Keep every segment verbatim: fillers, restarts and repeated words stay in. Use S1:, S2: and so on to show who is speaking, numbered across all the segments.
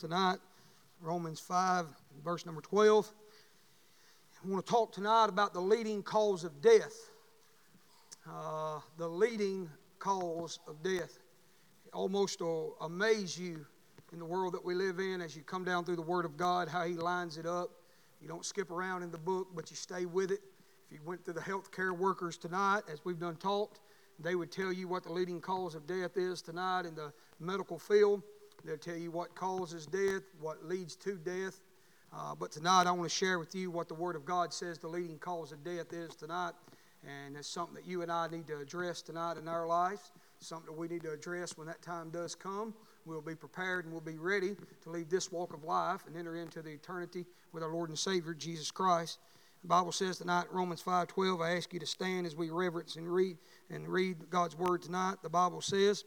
S1: Tonight, Romans five, verse number twelve. I want to talk tonight about the leading cause of death. Uh, the leading cause of death. It almost will amaze you in the world that we live in as you come down through the Word of God, how He lines it up. You don't skip around in the book, but you stay with it. If you went to the healthcare workers tonight, as we've done taught, they would tell you what the leading cause of death is tonight in the medical field. They'll tell you what causes death, what leads to death. Uh, but tonight I want to share with you what the Word of God says the leading cause of death is tonight. And it's something that you and I need to address tonight in our lives. Something that we need to address when that time does come. We'll be prepared and we'll be ready to leave this walk of life and enter into the eternity with our Lord and Savior, Jesus Christ. The Bible says tonight, Romans five twelve, I ask you to stand as we reverence and read and read God's Word tonight. The Bible says,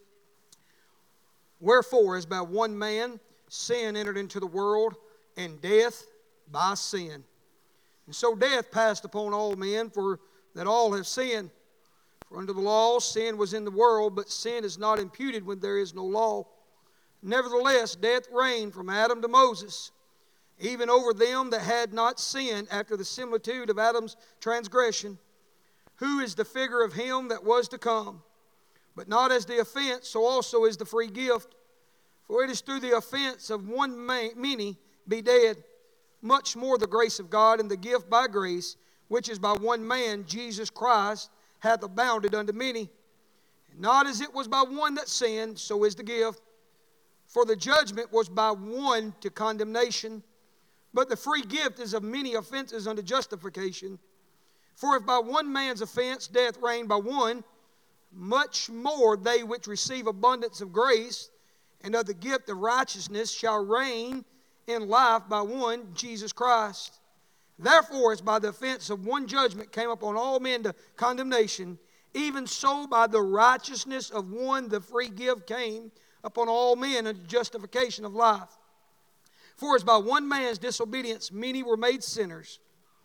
S1: wherefore, as by one man sin entered into the world, and death by sin. And so death passed upon all men, for that all have sinned. For under the law sin was in the world, but sin is not imputed when there is no law. Nevertheless, death reigned from Adam to Moses, even over them that had not sinned after the similitude of Adam's transgression, who is the figure of him that was to come. But not as the offense, so also is the free gift. For it is through the offense of one man, many be dead. Much more the grace of God and the gift by grace, which is by one man, Jesus Christ, hath abounded unto many. And not as it was by one that sinned, so is the gift. For the judgment was by one to condemnation, but the free gift is of many offenses unto justification. For if by one man's offense death reigned by one, much more they which receive abundance of grace and of the gift of righteousness shall reign in life by one, Jesus Christ. Therefore, as by the offense of one judgment came upon all men to condemnation, even so by the righteousness of one the free gift came upon all men unto justification of life. For as by one man's disobedience many were made sinners,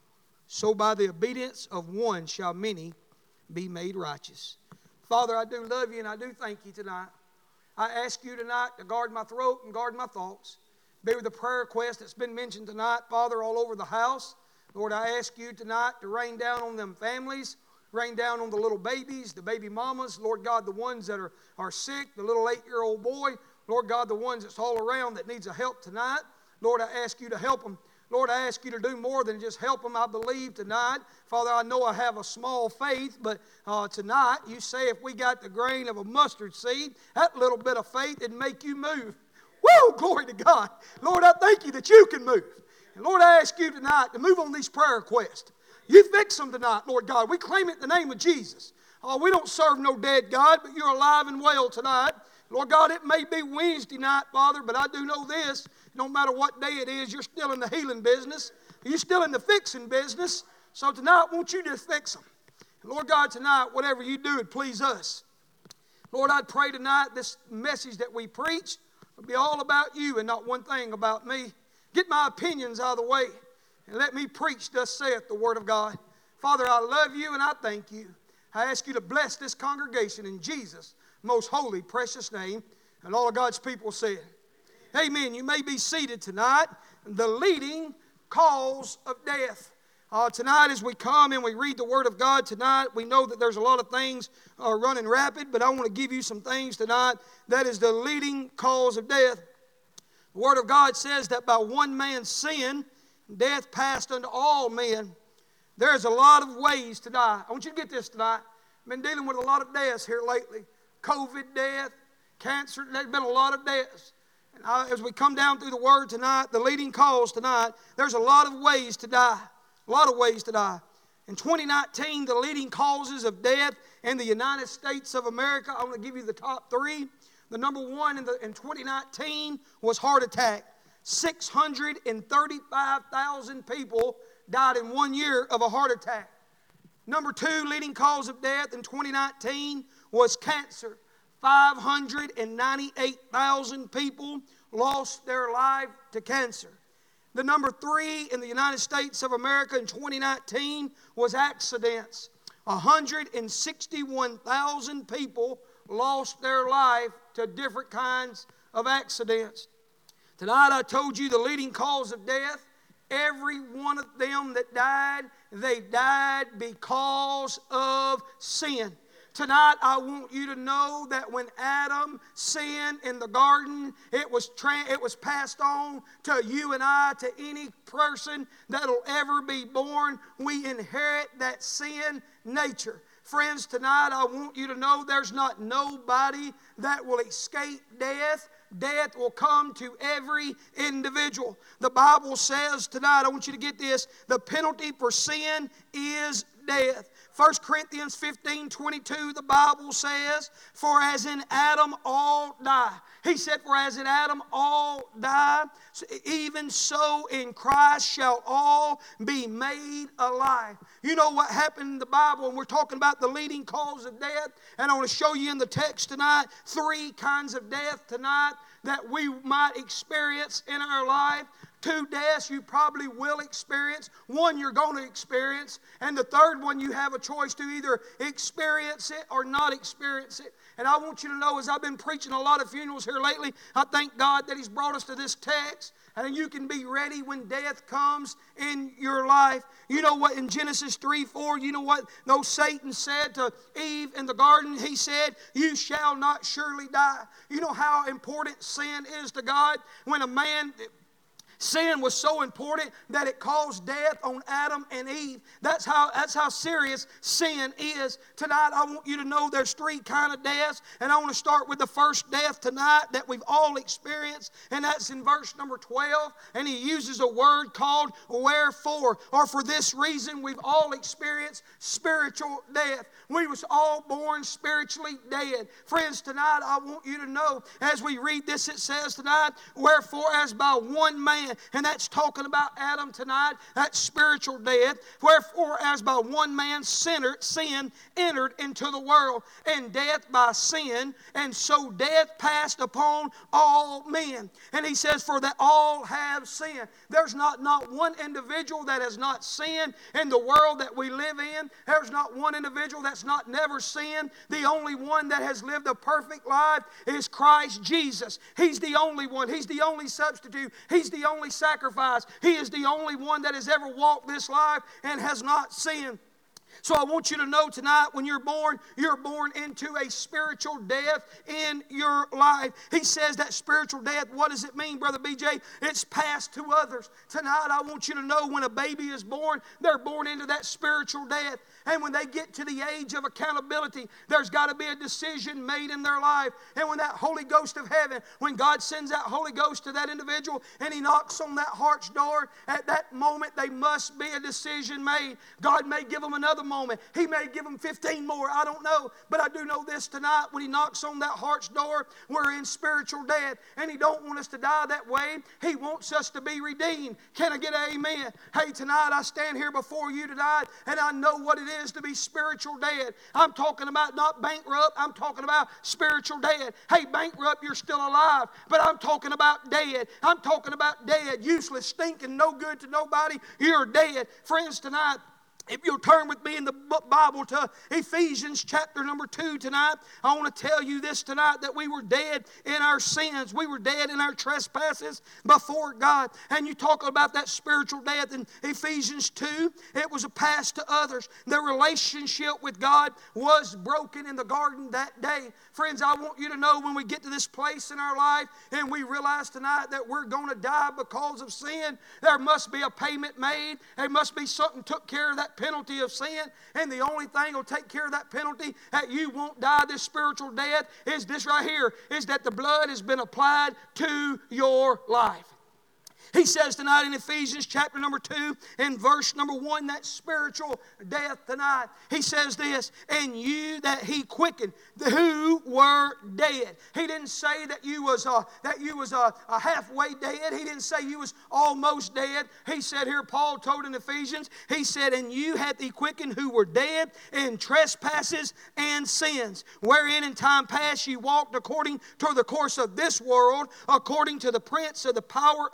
S1: so by the obedience of one shall many be made righteous. Father, I do love you and I do thank you tonight. I ask you tonight to guard my throat and guard my thoughts. Be with the prayer request that's been mentioned tonight, Father, all over the house. Lord, I ask you tonight to rain down on them families, rain down on the little babies, the baby mamas, Lord God, the ones that are, are sick, the little eight-year-old boy, Lord God, the ones that's all around that needs a help tonight. Lord, I ask you to help them. Lord, I ask you to do more than just help them, I believe, tonight. Father, I know I have a small faith, but uh, tonight you say if we got the grain of a mustard seed, that little bit of faith would make you move. Woo! Glory to God. Lord, I thank you that you can move. And Lord, I ask you tonight to move on these prayer requests. You fix them tonight, Lord God. We claim it in the name of Jesus. Oh, we don't serve no dead God, but you're alive and well tonight. Lord God, it may be Wednesday night, Father, but I do know this. No matter what day it is, you're still in the healing business. You're still in the fixing business. So tonight, won't you just fix them? And Lord God, tonight, whatever you do, it please us. Lord, I pray tonight this message that we preach will be all about you and not one thing about me. Get my opinions out of the way and let me preach, thus saith the Word of God. Father, I love you and I thank you. I ask you to bless this congregation in Jesus' most holy, precious name. And all of God's people said, amen. You may be seated tonight. The leading cause of death. Uh, tonight as we come and we read the Word of God tonight, we know that there's a lot of things uh, running rapid, but I want to give you some things tonight that is the leading cause of death. The Word of God says that by one man's sin, death passed unto all men. There's a lot of ways to die. I want you to get this tonight. I've been dealing with a lot of deaths here lately. COVID death, cancer, there's been a lot of deaths. And I, as we come down through the Word tonight, the leading cause tonight, there's a lot of ways to die. A lot of ways to die. In twenty nineteen, the leading causes of death in the United States of America, I'm going to give you the top three. The number one in, the, in twenty nineteen was heart attack. six hundred thirty-five thousand people died in one year of a heart attack. Number two leading cause of death in twenty nineteen was cancer. five hundred ninety-eight thousand people lost their life to cancer. The number three in the United States of America in twenty nineteen was accidents. one hundred sixty-one thousand people lost their life to different kinds of accidents. Tonight I told you the leading cause of death. Every one of them that died, they died because of sin. Tonight I want you to know that when Adam sinned in the garden, it was tra- it was passed on to you and I, to any person that'll ever be born. We inherit that sin nature. Friends, tonight I want you to know there's not nobody that will escape death. Death will come to every individual. The Bible says tonight, I want you to get this, the penalty for sin is death. First Corinthians fifteen twenty-two, the Bible says, for as in Adam all die. He said, for as in Adam all die, even so in Christ shall all be made alive. You know what happened in the Bible, and we're talking about the leading cause of death, and I want to show you in the text tonight three kinds of death tonight that we might experience in our life. Two deaths you probably will experience. One you're going to experience. And the third one you have a choice to either experience it or not experience it. And I want you to know, as I've been preaching a lot of funerals here lately, I thank God that He's brought us to this text. And you can be ready when death comes in your life. You know what, in Genesis three four, you know what though Satan said to Eve in the garden? He said, you shall not surely die. You know how important sin is to God? When a man... Sin was so important that it caused death on Adam and Eve. That's how, that's how serious sin is. Tonight I want you to know there's three kind of deaths. And I want to start with the first death tonight that we've all experienced. And that's in verse number twelve. And he uses a word called wherefore. Or for this reason we've all experienced spiritual death. We was all born spiritually dead. Friends, tonight I want you to know, as we read this, it says tonight, wherefore as by one man, and that's talking about Adam tonight, that's spiritual death. Wherefore, as by one man sinner, sin entered into the world, and death by sin, and so death passed upon all men. And he says, for that all have sinned. There's not, not one individual that has not sinned in the world that we live in. There's not one individual that's not never sinned. The only one that has lived a perfect life is Christ Jesus. He's the only one. He's the only substitute. He's the only sacrifice. He is the only one that has ever walked this life and has not sinned. So I want you to know tonight, when you're born, you're born into a spiritual death in your life. He says that spiritual death, what does it mean, Brother B J? It's passed to others. Tonight I want you to know, when a baby is born, they're born into that spiritual death. And when they get to the age of accountability, there's got to be a decision made in their life. And when that Holy Ghost of heaven, when God sends that Holy Ghost to that individual and He knocks on that heart's door, at that moment they must be a decision made. God may give them another moment. He may give them fifteen more. I don't know. But I do know this tonight. When He knocks on that heart's door, we're in spiritual death. And He don't want us to die that way. He wants us to be redeemed. Can I get an amen? Hey, tonight I stand here before you tonight, and I know what it is to be spiritual dead. I'm talking about not bankrupt. I'm talking about spiritual dead. Hey, bankrupt, you're still alive. But I'm talking about dead. I'm talking about dead. Useless, stinking, no good to nobody. You're dead. Friends, tonight, if you'll turn with me in the Bible to Ephesians chapter number two tonight, I want to tell you this tonight, that we were dead in our sins. We were dead in our trespasses before God. And you talk about that spiritual death in Ephesians two. It was a pass to others. The relationship with God was broken in the garden that day. Friends, I want you to know, when we get to this place in our life and we realize tonight that we're going to die because of sin, there must be a payment made. There must be something took care of that penalty of sin, and the only thing will take care of that penalty, that you won't die this spiritual death, is this right here, is that the blood has been applied to your life. He says tonight in Ephesians chapter number two and verse number one, that spiritual death tonight. He says this, and you that He quickened, who were dead. He didn't say that you was uh, that you was uh, a halfway dead. He didn't say you was almost dead. He said here, Paul told in Ephesians, he said, and you hath He quickened who were dead in trespasses and sins, wherein in time past ye walked according to the course of this world, according to the prince of the power of the air,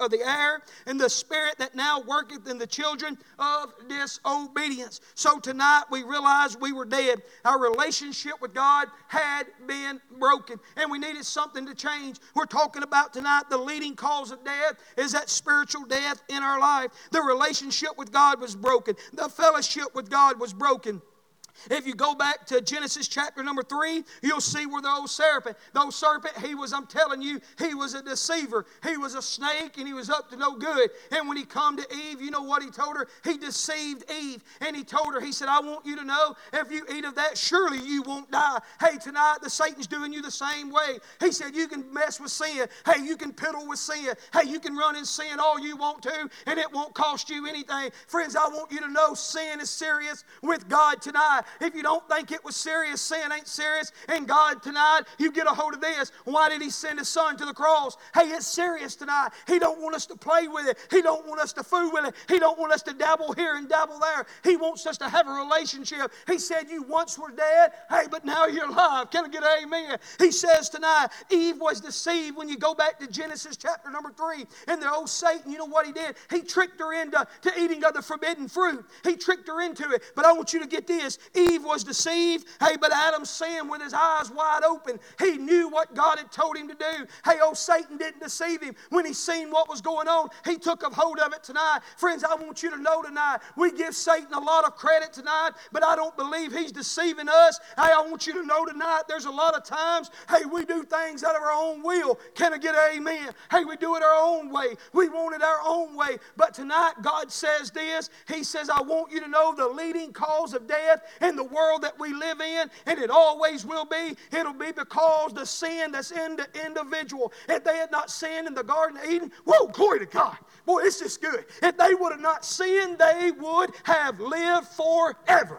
S1: error, and the spirit that now worketh in the children of disobedience. So tonight we realized we were dead. Our relationship with God had been broken, and we needed something to change. We're talking about tonight the leading cause of death is that spiritual death in our life. The relationship with God was broken. The fellowship with God was broken. If you go back to Genesis chapter number three, you'll see where the old serpent, the old serpent, he was, I'm telling you, he was a deceiver. He was a snake and he was up to no good. And when he come to Eve, you know what he told her? He deceived Eve. And he told her, he said, I want you to know, if you eat of that, surely you won't die. Hey, tonight the Satan's doing you the same way. He said, you can mess with sin. Hey, you can piddle with sin. Hey, you can run in sin all you want to, and it won't cost you anything. Friends, I want you to know sin is serious with God tonight. If you don't think it was serious, sin ain't serious. And God tonight, you get a hold of this. Why did He send His Son to the cross? Hey, it's serious tonight. He don't want us to play with it. He don't want us to fool with it. He don't want us to dabble here and dabble there. He wants us to have a relationship. He said, you once were dead, hey, but now you're alive. Can I get an amen? He says tonight, Eve was deceived. When you go back to Genesis chapter number three, and the old Satan, you know what he did? He tricked her into to eating of the forbidden fruit. He tricked her into it. But I want you to get this. Eve was deceived. Hey, but Adam sinned with his eyes wide open. He knew what God had told him to do. Hey, old Satan didn't deceive him. When he seen what was going on, he took a hold of it tonight. Friends, I want you to know tonight, we give Satan a lot of credit tonight, but I don't believe he's deceiving us. Hey, I want you to know tonight, there's a lot of times, hey, we do things out of our own will. Can I get an amen? Hey, we do it our own way. We want it our own way. But tonight, God says this. He says, I want you to know the leading cause of death in the world that we live in, and it always will be, it'll be because the sin that's in the individual. If they had not sinned in the Garden of Eden, whoa, glory to God. Boy, it's just good. If they would have not sinned, they would have lived forever.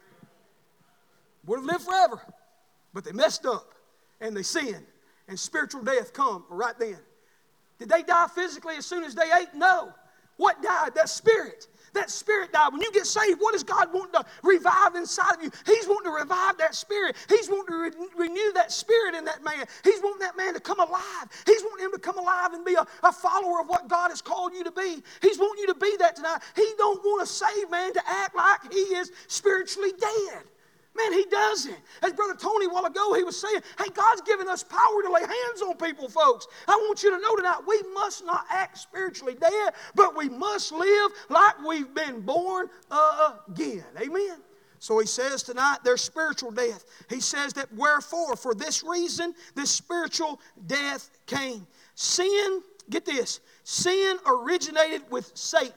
S1: Would have lived forever. But they messed up, and they sinned, and spiritual death come right then. Did they die physically as soon as they ate? No. What died? That spirit. That spirit died. When you get saved, what does God want to revive inside of you? He's wanting to revive that spirit. He's wanting to re- renew that spirit in that man. He's wanting that man to come alive. He's wanting him to come alive and be a, a follower of what God has called you to be. He's wanting you to be that tonight. He don't want a saved man to act like he is spiritually dead. Man, he doesn't. As Brother Tony a while ago, he was saying, hey, God's given us power to lay hands on people, folks. I want you to know tonight, we must not act spiritually dead, but we must live like we've been born again. Amen? So he says tonight, there's spiritual death. He says that wherefore, for this reason, this spiritual death came. Sin, get this, sin originated with Satan,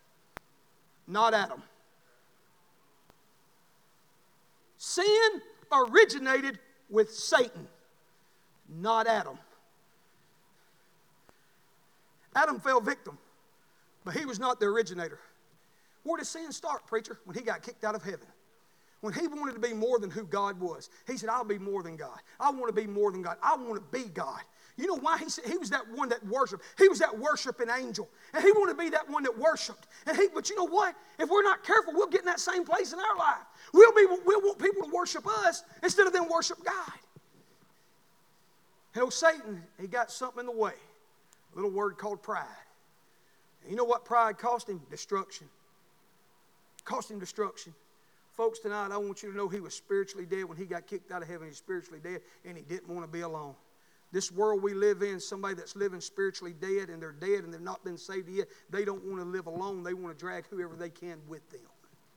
S1: not Adam. Sin originated with Satan, not Adam. Adam fell victim, but he was not the originator. Where did sin start, preacher? When he got kicked out of heaven. When he wanted to be more than who God was. He said, I'll be more than God. I want to be more than God. I want to be God. You know why? He said he was that one that worshiped. He was that worshiping angel. And he wanted to be that one that worshiped. And he, but you know what? If we're not careful, we'll get in that same place in our life. We'll, be, we'll want people to worship us instead of them worship God. And old Satan, he got something in the way. A little word called pride. And you know what pride cost him? Destruction. Cost him destruction. Folks, tonight I want you to know he was spiritually dead. When he got kicked out of heaven, he was spiritually dead, and he didn't want to be alone. This world we live in, somebody that's living spiritually dead, and they're dead and they've not been saved yet, they don't want to live alone. They want to drag whoever they can with them.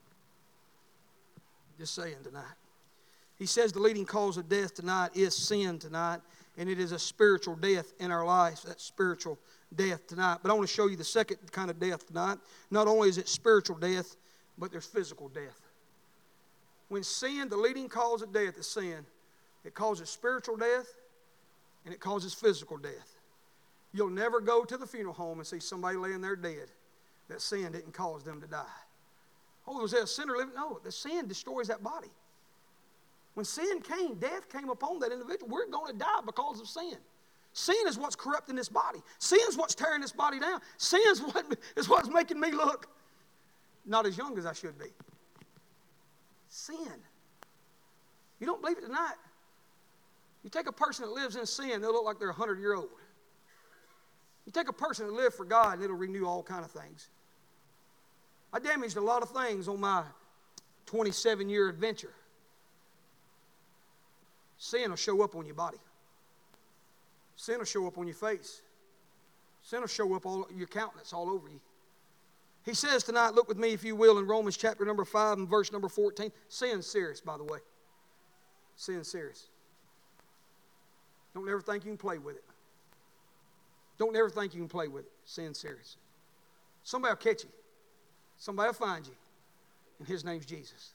S1: Just saying tonight. He says the leading cause of death tonight is sin tonight, and it is a spiritual death in our lives. That's spiritual death tonight. But I want to show you the second kind of death tonight. Not only is it spiritual death, but there's physical death. When sin, the leading cause of death is sin, it causes spiritual death, and it causes physical death. You'll never go to the funeral home and see somebody laying there dead that sin didn't cause them to die. Oh, was there a sinner living? No, the sin destroys that body. When sin came, death came upon that individual. We're going to die because of sin. Sin is what's corrupting this body. Sin is what's tearing this body down. Sin is, what, is what's making me look not as young as I should be. Sin. You don't believe it tonight? You take a person that lives in sin, they'll look like they're a hundred-year-old. You take a person that lived for God and it'll renew all kind of things. I damaged a lot of things on my twenty-seven year adventure. Sin will show up on your body. Sin will show up on your face. Sin will show up all your countenance all over you. He says tonight, look with me if you will in Romans chapter number five and verse number fourteen. Sin's serious, by the way. Sin's serious. Don't ever think you can play with it. Don't ever think you can play with it. Sin's serious. Somebody will catch you. Somebody will find you. And his name's Jesus.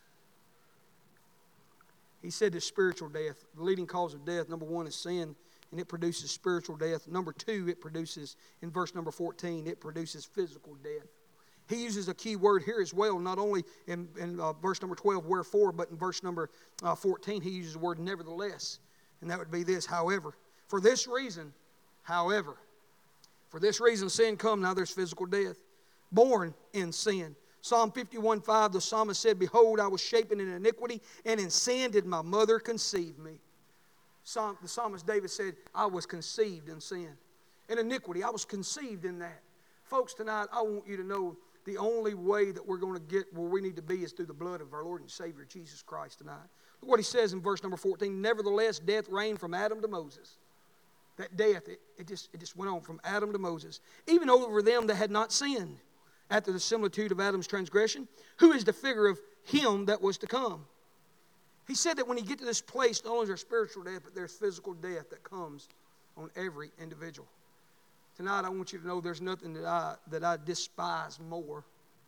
S1: He said this spiritual death. The leading cause of death, number one, is sin, and it produces spiritual death. Number two, it produces, in verse number fourteen, it produces physical death. He uses a key word here as well, not only in, in uh, verse number twelve, wherefore, but in verse number uh, fourteen, he uses the word nevertheless. And that would be this, however. For this reason, however, for this reason sin come, now there's physical death. Born in sin. Psalm fifty-one five, the psalmist said, behold, I was shapen in iniquity, and in sin did my mother conceive me. Psalm, the psalmist David said, I was conceived in sin. In iniquity, I was conceived in that. Folks, tonight, I want you to know the only way that we're going to get where we need to be is through the blood of our Lord and Savior, Jesus Christ, tonight. Look what he says in verse number fourteen, nevertheless, death reigned from Adam to Moses. That death, it, it, just, it just went on from Adam to Moses. Even over them that had not sinned, after the similitude of Adam's transgression, who is the figure of him that was to come. He said that when you get to this place, not only is there spiritual death, but there's physical death that comes on every individual. Tonight, I want you to know there's nothing that I, that I despise more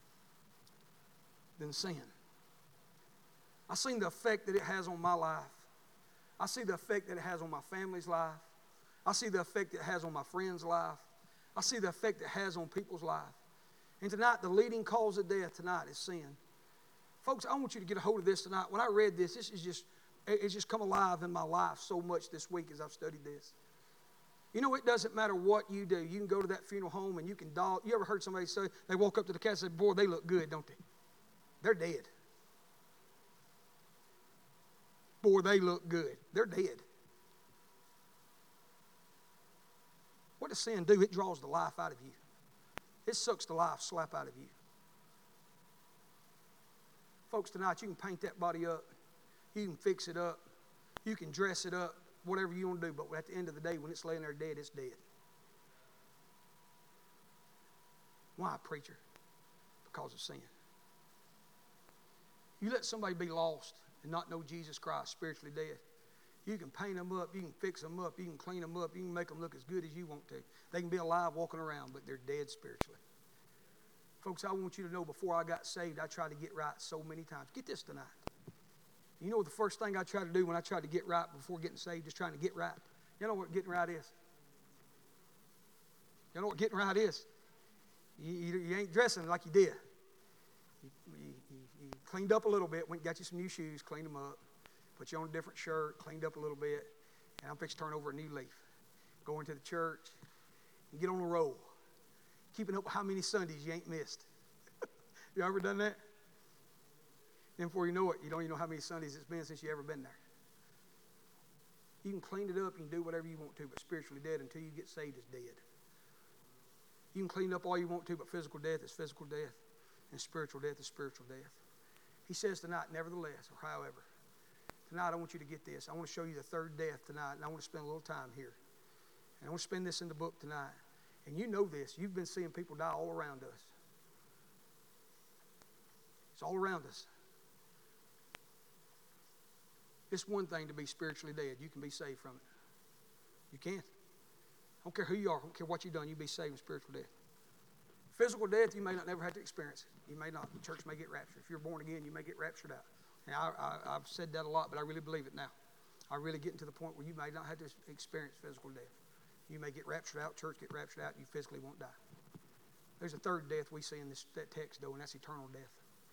S1: than sin. I've seen the effect that it has on my life. I see the effect that it has on my family's life. I see the effect it has on my friend's life. I see the effect it has on people's life. And tonight, the leading cause of death tonight is sin. Folks, I want you to get a hold of this tonight. When I read this, this is just, it's just come alive in my life so much this week as I've studied this. You know, it doesn't matter what you do. You can go to that funeral home and you can doll. You ever heard somebody say, they walk up to the casket and say, boy, they look good, don't they? They're dead. Boy, they look good. They're dead. What does sin do? It draws the life out of you. It sucks the life slap out of you. Folks, tonight you can paint that body up. You can fix it up. You can dress it up. Whatever you want to do. But at the end of the day, when it's laying there dead, it's dead. Why, preacher? Because of sin. You let somebody be lost and not know Jesus Christ, spiritually dead. You can paint them up. You can fix them up. You can clean them up. You can make them look as good as you want to. They can be alive walking around, but they're dead spiritually. Folks, I want you to know before I got saved, I tried to get right so many times. Get this tonight. You know the first thing I tried to do when I tried to get right before getting saved is trying to get right. You know what getting right is? You know what getting right is? You, you, you ain't dressing like you did. You, you, you, you cleaned up a little bit, went and got you some new shoes, cleaned them up. Put you on a different shirt, cleaned up a little bit, and I'm fixing to turn over a new leaf. Go into the church and get on a roll. Keeping up with how many Sundays you ain't missed. You ever done that? Then before you know it, you don't even know how many Sundays it's been since you ever been there. You can clean it up, you can do whatever you want to, but spiritually dead until you get saved is dead. You can clean up all you want to, but physical death is physical death, and spiritual death is spiritual death. He says tonight, nevertheless, or however, tonight I want you to get this. I want to show you the third death tonight, and I want to spend a little time here. And I want to spend this in the book tonight. And you know this. You've been seeing people die all around us. It's all around us. It's one thing to be spiritually dead. You can be saved from it. You can. I don't care who you are. I don't care what you've done. You be saved from spiritual death. Physical death, you may not never have to experience it. You may not. The church may get raptured. If you're born again, you may get raptured out. Now, I, I, I've said that a lot, but I really believe it now. I'm really getting to the point where you may not have to experience physical death. You may get raptured out, church get raptured out, and you physically won't die. There's a third death we see in this that text, though, and that's eternal death.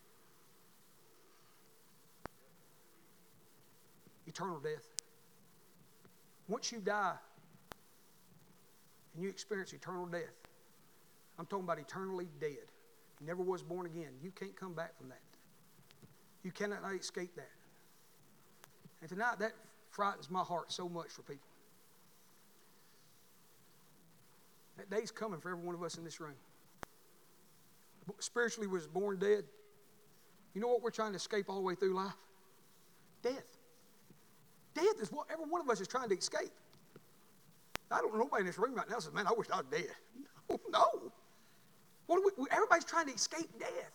S1: Eternal death. Once you die and you experience eternal death, I'm talking about eternally dead. You never was born again. You can't come back from that. You cannot escape that. And tonight, that frightens my heart so much for people. That day's coming for every one of us in this room. Spiritually was born dead. You know what we're trying to escape all the way through life? Death. Death is what every one of us is trying to escape. I don't know nobody in this room right now says, man, I wish I was dead. No, no. What we, everybody's trying to escape death.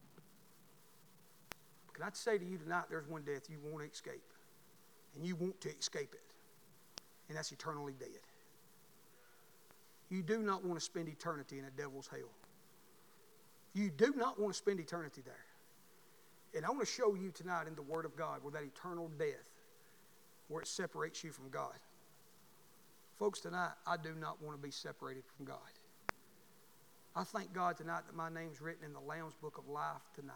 S1: Can I say to you tonight, there's one death you want to escape. And you want to escape it. And that's eternally dead. You do not want to spend eternity in a devil's hell. You do not want to spend eternity there. And I want to show you tonight in the Word of God where that eternal death, where it separates you from God. Folks, tonight, I do not want to be separated from God. I thank God tonight that my name's written in the Lamb's Book of Life tonight.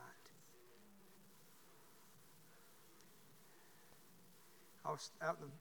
S1: I was out in the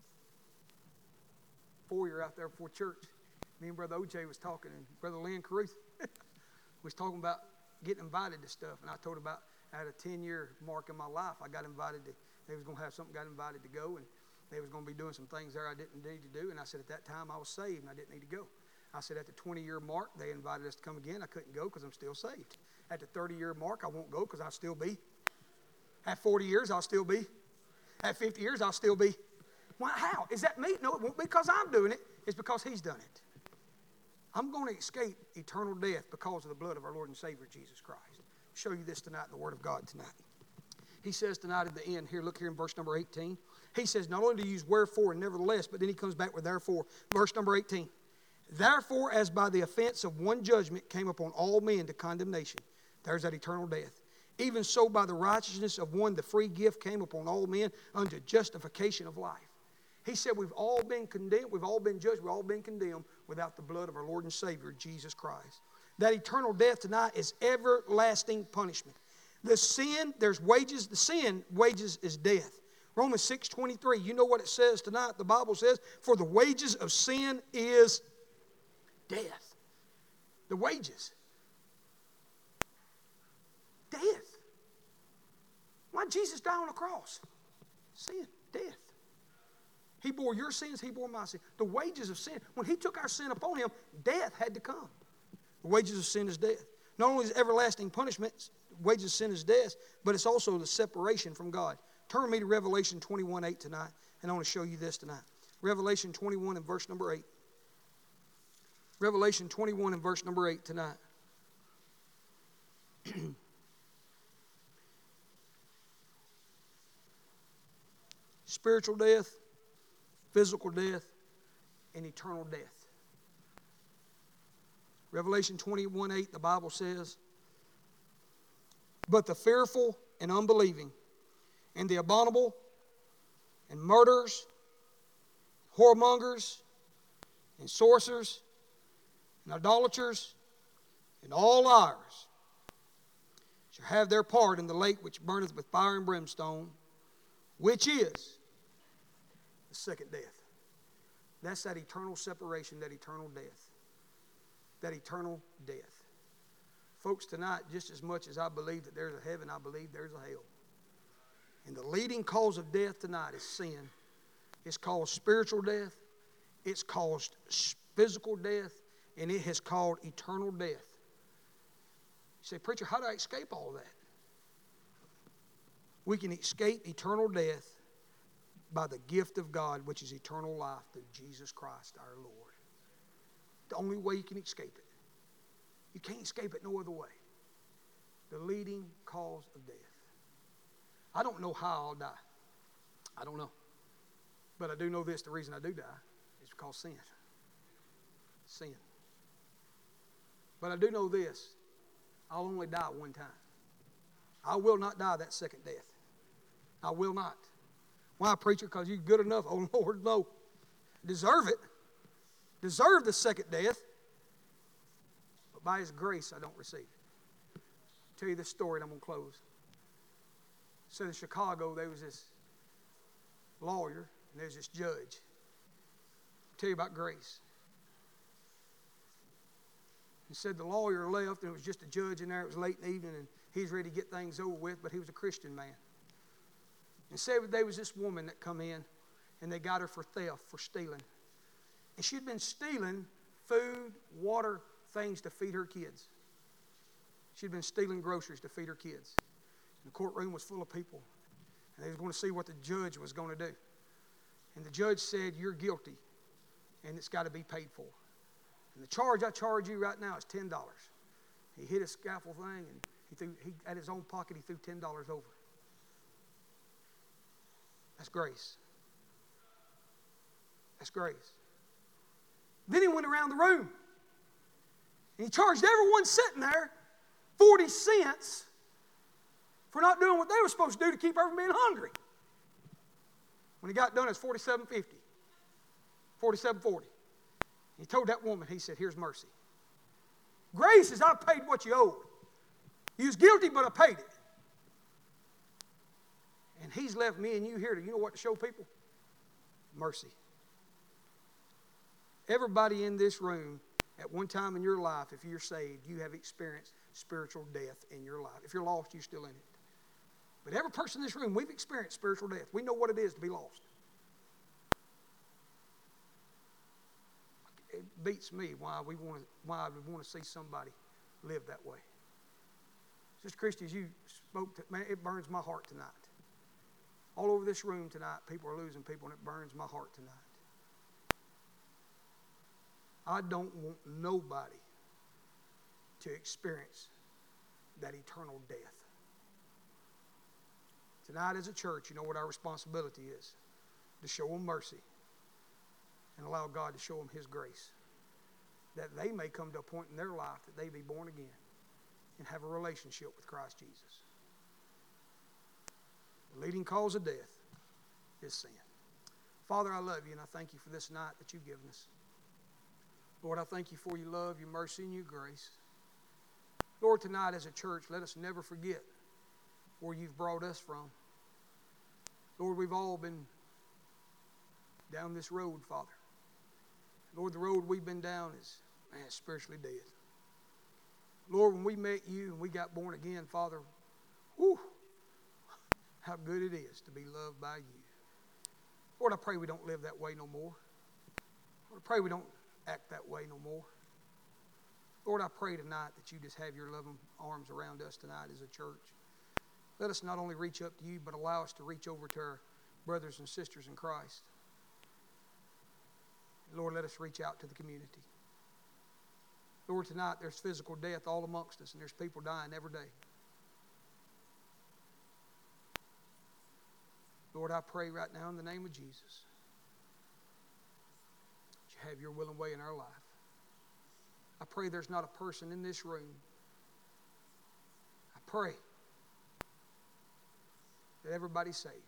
S1: foyer out there before church. Me and Brother O J was talking, and Brother Lynn Caruth was talking about getting invited to stuff. And I told about at a ten-year mark in my life, I got invited to, they was going to have something, got invited to go, and they was going to be doing some things there I didn't need to do. And I said at that time I was saved, and I didn't need to go. I said at the twenty-year mark, they invited us to come again. I couldn't go because I'm still saved. At the thirty-year mark, I won't go because I'll still be. At forty years, I'll still be. At fifty years, I'll still be. Why, how? Is that me? No, it won't be because I'm doing it. It's because He's done it. I'm going to escape eternal death because of the blood of our Lord and Savior, Jesus Christ. I'll show you this tonight in the Word of God tonight. He says tonight at the end, here, look here in verse number eighteen. He says, not only to use wherefore and nevertheless, but then he comes back with therefore. Verse number eighteen. Therefore, as by the offense of one judgment came upon all men to condemnation. There's that eternal death. Even so, by the righteousness of one, the free gift came upon all men unto justification of life. He said we've all been condemned, we've all been judged, we've all been condemned without the blood of our Lord and Savior, Jesus Christ. That eternal death tonight is everlasting punishment. The sin, there's wages, the sin, wages is death. Romans six twenty-three, you know what it says tonight? The Bible says, for the wages of sin is death. The wages. Death. Why did Jesus die on the cross? Sin, death. He bore your sins, He bore my sin. The wages of sin, when He took our sin upon Him, death had to come. The wages of sin is death. Not only is everlasting punishment, wages of sin is death, but it's also the separation from God. Turn with me to Revelation twenty-one eight tonight, and I want to show you this tonight. Revelation twenty-one and verse number eight. Revelation twenty-one and verse number eight tonight. Spiritual death, physical death, and eternal death. Revelation twenty-one eight, the Bible says, but the fearful and unbelieving, and the abominable, and murderers, whoremongers, and sorcerers, and idolaters, and all liars, shall have their part in the lake which burneth with fire and brimstone, which is the second death. That's that eternal separation, that eternal death. That eternal death. Folks, tonight, just as much as I believe that there's a heaven, I believe there's a hell. And the leading cause of death tonight is sin. It's caused spiritual death. It's caused physical death. And it has caused eternal death. You say, preacher, how do I escape all that? We can escape eternal death by the gift of God, which is eternal life through Jesus Christ our Lord. The only way you can escape it. You can't escape it no other way. The leading cause of death. I don't know how I'll die. I don't know. But I do know this, the reason I do die is because sin. Sin. But I do know this, I'll only die one time. I will not die that second death. I will not. Why, preacher? Because you're good enough. Oh, Lord, no. Deserve it. Deserve the second death. But by His grace, I don't receive it. I'll tell you this story and I'm going to close. So in Chicago, there was this lawyer and there's this judge. I'll tell you about grace. He said the lawyer left and it was just a judge in there. It was late in the evening and he's ready to get things over with, but he was a Christian man. And said there was this woman that come in and they got her for theft, for stealing. And she'd been stealing food, water, things to feed her kids. She'd been stealing groceries to feed her kids. And the courtroom was full of people. And they was going to see what the judge was going to do. And the judge said, you're guilty, and it's got to be paid for. And the charge I charge you right now is ten dollars. He hit a scaffold thing, and he threw, he, at his own pocket, he threw ten dollars over. That's grace. That's grace. Then he went around the room, and he charged everyone sitting there forty cents for not doing what they were supposed to do to keep her from being hungry. When he got done, it was forty-seven fifty, forty-seven forty. He told that woman, he said, here's mercy. Grace is I paid what you owed. You was guilty, but I paid it. And he's left me and you here to, you know what to show people? Mercy. Everybody in this room, at one time in your life, if you're saved, you have experienced spiritual death in your life. If you're lost, you're still in it. But every person in this room, we've experienced spiritual death. We know what it is to be lost. It beats me why we want to, why we want to see somebody live that way. Sister Christy, as you spoke, to, man, it burns my heart tonight. All over this room tonight, people are losing people, and it burns my heart tonight. I don't want nobody to experience that eternal death. Tonight as a church, you know what our responsibility is? To show them mercy and allow God to show them His grace. That they may come to a point in their life that they be born again and have a relationship with Christ Jesus. The leading cause of death is sin. Father, I love you and I thank you for this night that you've given us. Lord, I thank you for your love, your mercy, and your grace. Lord, tonight as a church, let us never forget where you've brought us from. Lord, we've all been down this road, Father. Lord, the road we've been down is, man, spiritually dead. Lord, when we met you and we got born again, Father, whew, how good it is to be loved by you. Lord, I pray we don't live that way no more. Lord, I pray we don't act that way no more. Lord, I pray tonight that you just have your loving arms around us tonight as a church. Let us not only reach up to you, but allow us to reach over to our brothers and sisters in Christ. Lord, let us reach out to the community. Lord, tonight there's physical death all amongst us, and there's people dying every day. Lord, I pray right now in the name of Jesus that you have your will and way in our life. I pray there's not a person in this room. I pray that everybody's saved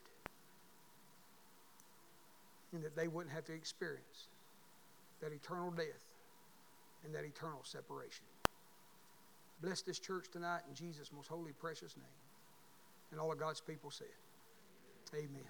S1: and that they wouldn't have to experience that eternal death and that eternal separation. Bless this church tonight in Jesus' most holy, precious name. And all of God's people said, amen.